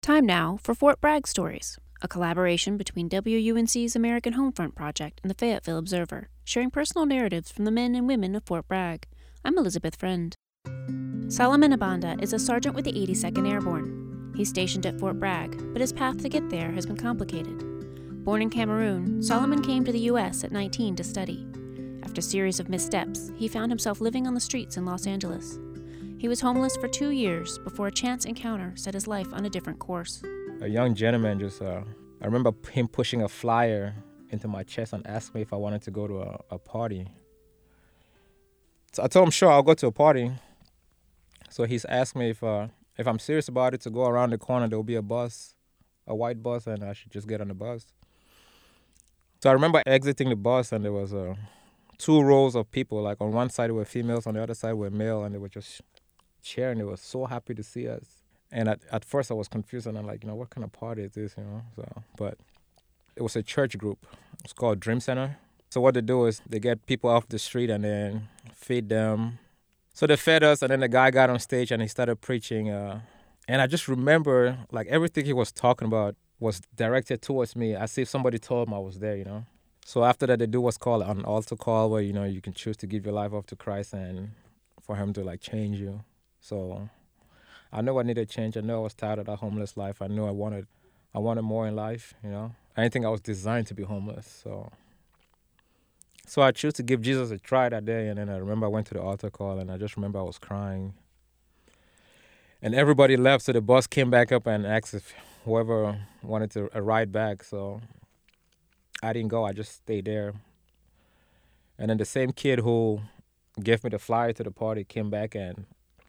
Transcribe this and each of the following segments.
Time now for Fort Bragg Stories, a collaboration between WUNC's American Homefront Project and the Fayetteville Observer, sharing personal narratives from the men and women of Fort Bragg. I'm Elizabeth Friend. Solomon Abanda is a sergeant with the 82nd Airborne. He's stationed at Fort Bragg, but his path to get there has been complicated. Born in Cameroon, Solomon came to the U.S. at 19 to study. After a series of missteps, he found himself living on the streets in Los Angeles. He was homeless for 2 years before a chance encounter set his life on a different course. A young gentleman I remember him pushing a flyer into my chest and asked me if I wanted to go to a party. So I told him, sure, I'll go to a party. So he's asked me if I'm serious about it, to go around the corner, there'll be a bus, a white bus, and I should just get on the bus. So I remember exiting the bus, and there was 2 rows of people. Like on one side were females, on the other side were male, and they were just cheering. They were so happy to see us. And at first I was confused, and I'm like, what kind of party is this, But it was a church group. It's called Dream Center. So what they do is they get people off the street and then feed them. So they fed us, and then the guy got on stage and he started preaching. And I just remember, like, everything he was talking about was directed towards me, as if somebody told him I was there, So after that, they do what's called an altar call, where, you can choose to give your life up to Christ and for him to, change you. So I knew I needed change. I knew I was tired of that homeless life. I knew I wanted more in life, I didn't think I was designed to be homeless. So I chose to give Jesus a try that day, and then I remember I went to the altar call, and I just remember I was crying. And everybody left, so the bus came back up and asked if whoever wanted a ride back. So I didn't go. I just stayed there. And then the same kid who gave me the flyer to the party came back and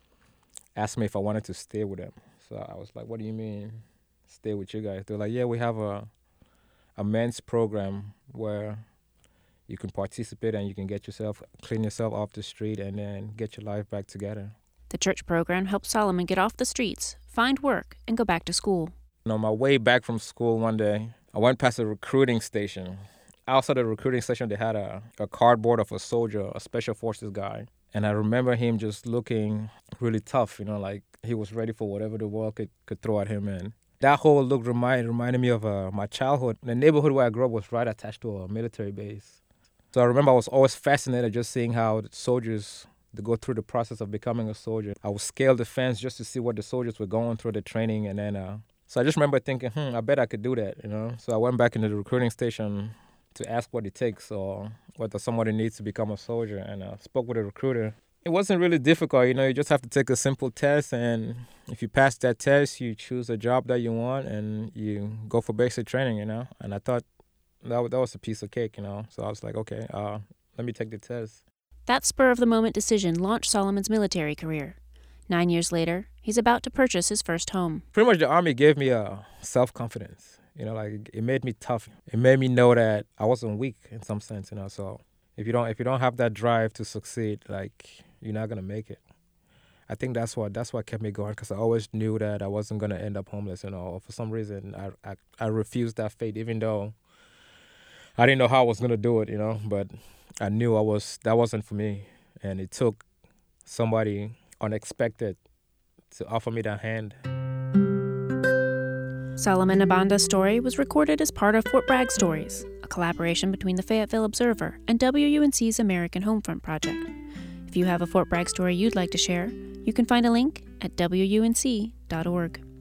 asked me if I wanted to stay with them. So I was like, what do you mean, stay with you guys? They're like, yeah, we have a men's program where you can participate and you can clean yourself off the street and then get your life back together. The church program helped Solomon get off the streets, find work, and go back to school. On my way back from school one day, I went past a recruiting station. Outside the recruiting station, they had a cardboard of a soldier, a special forces guy. And I remember him just looking really tough, like he was ready for whatever the world could throw at him. And that whole look reminded me of my childhood. The neighborhood where I grew up was right attached to a military base. So I remember I was always fascinated just seeing how the soldiers, they go through the process of becoming a soldier. I would scale the fence just to see what the soldiers were going through, the training. And then, so I just remember thinking, I bet I could do that, So I went back into the recruiting station to ask what it takes or whether somebody needs to become a soldier, and I spoke with a recruiter. It wasn't really difficult, you just have to take a simple test, and if you pass that test, you choose a job that you want and you go for basic training, and I thought that was a piece of cake, so I was like, okay, let me take the test. That spur-of-the-moment decision launched Solomon's military career. 9 years later, he's about to purchase his first home. Pretty much the Army gave me self-confidence. It made me tough. It made me know that I wasn't weak in some sense, So if you don't have that drive to succeed, you're not gonna make it. I think that's what kept me going, because I always knew that I wasn't gonna end up homeless, For some reason, I refused that fate, even though I didn't know how I was gonna do it, But I knew that wasn't for me, and it took somebody unexpected to offer me that hand. Solomon Abanda's story was recorded as part of Fort Bragg Stories, a collaboration between the Fayetteville Observer and WUNC's American Homefront Project. If you have a Fort Bragg story you'd like to share, you can find a link at WUNC.org.